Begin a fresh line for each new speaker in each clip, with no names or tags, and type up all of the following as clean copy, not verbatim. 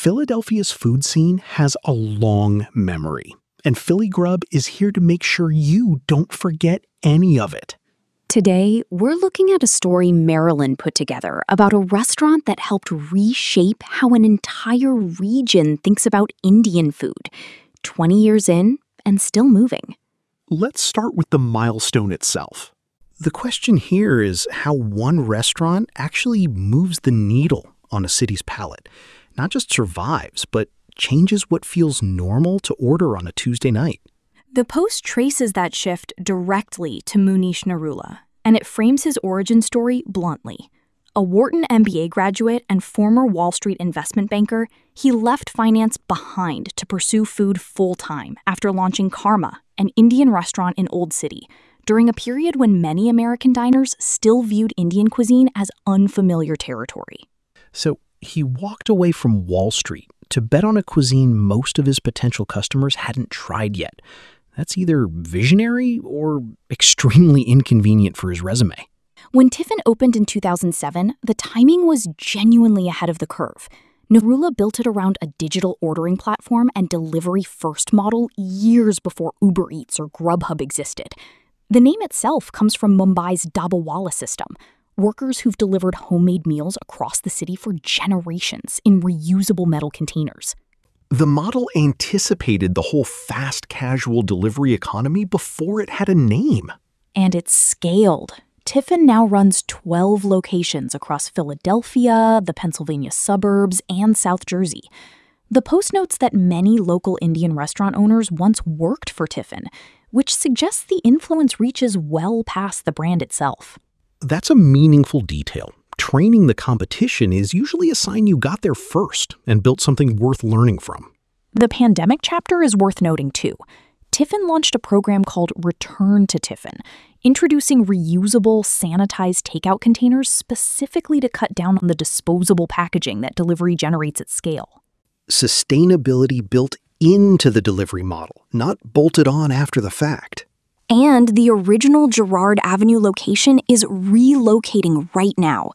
Philadelphia's food scene has a long memory, and Philly Grub is here to make sure you don't forget any of it.
Today, we're looking at a story Marilyn put together about a restaurant that helped reshape how an entire region thinks about Indian food, 20 years in and still moving.
Let's start with the milestone itself. The question here is how one restaurant actually moves the needle on a city's palate. Not just survives, but changes what feels normal to order on a Tuesday night.
The Post traces that shift directly to Munish Narula, and it frames his origin story bluntly. A Wharton MBA graduate and former Wall Street investment banker, he left finance behind to pursue food full-time after launching Karma, an Indian restaurant in Old City, during a period when many American diners still viewed Indian cuisine as unfamiliar territory.
So he walked away from Wall Street to bet on a cuisine most of his potential customers hadn't tried yet. That's either visionary or extremely inconvenient for his resume.
When Tiffin opened in 2007, the timing was genuinely ahead of the curve. Narula built it around a digital ordering platform and delivery-first model years before Uber Eats or Grubhub existed. The name itself comes from Mumbai's Dabawala system, workers who've delivered homemade meals across the city for generations in reusable metal containers.
The model anticipated the whole fast casual delivery economy before it had a name.
And it's scaled. Tiffin now runs 12 locations across Philadelphia, the Pennsylvania suburbs, and South Jersey. The Post notes that many local Indian restaurant owners once worked for Tiffin, which suggests the influence reaches well past the brand itself.
That's a meaningful detail. Training the competition is usually a sign you got there first and built something worth learning from.
The pandemic chapter is worth noting too. Tiffin launched a program called Return to Tiffin, introducing reusable, sanitized takeout containers specifically to cut down on the disposable packaging that delivery generates at scale.
Sustainability built into the delivery model, not bolted on after the fact.
And the original Girard Avenue location is relocating right now.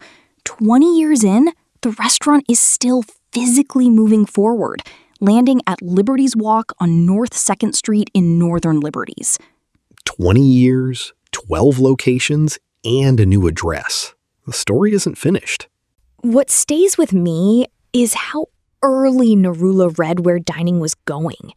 20 years in, the restaurant is still physically moving forward, landing at Liberties Walk on North 2nd Street in Northern Liberties.
20 years, 12 locations, and a new address. The story isn't finished.
What stays with me is how early Narula read where dining was going.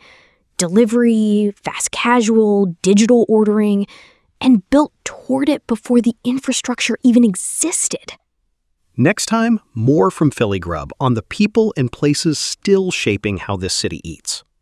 Delivery, fast casual, digital ordering, and built toward it before the infrastructure even existed.
Next time, more from Philly Grub on the people and places still shaping how this city eats.